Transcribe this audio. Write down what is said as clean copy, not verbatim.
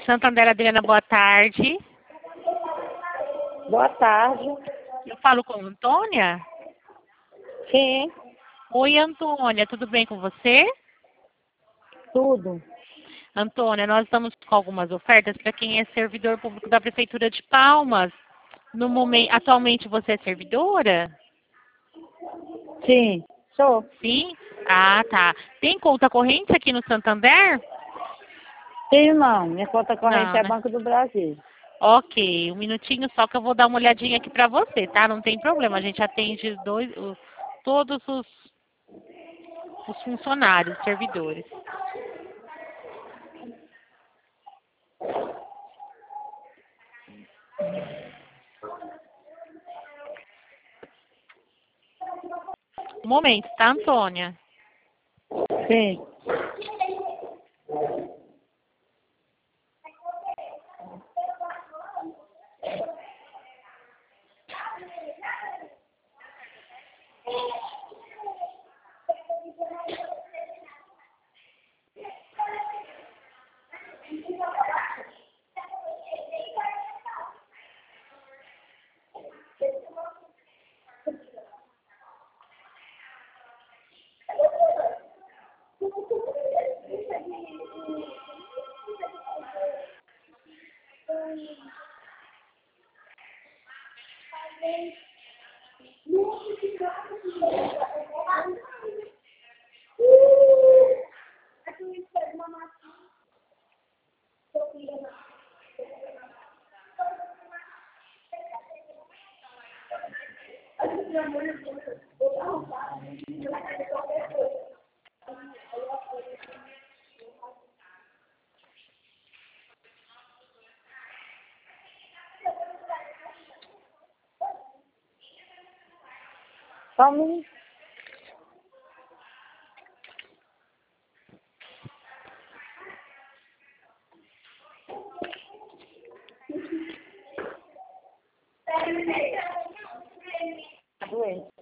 Santander, Adriana, boa tarde. Boa tarde. Eu falo com a Antônia? Sim, Oi, Antônia, tudo bem com você? tudo. Antônia, nós estamos com algumas ofertas para quem é servidor público da Prefeitura de Palmas. No momento, atualmente você é servidora? Sim, sou. Sim? Ah, tá. Tem conta corrente aqui no Santander? Sim, não. Minha conta corrente Não, é né? Banco do Brasil. Ok, um minutinho só que eu vou dar uma olhadinha aqui para você, tá? Não tem problema, a gente atende todos os funcionários, servidores. Um momento, tá, Antônia? Sim. Só um minuto. Tá doente.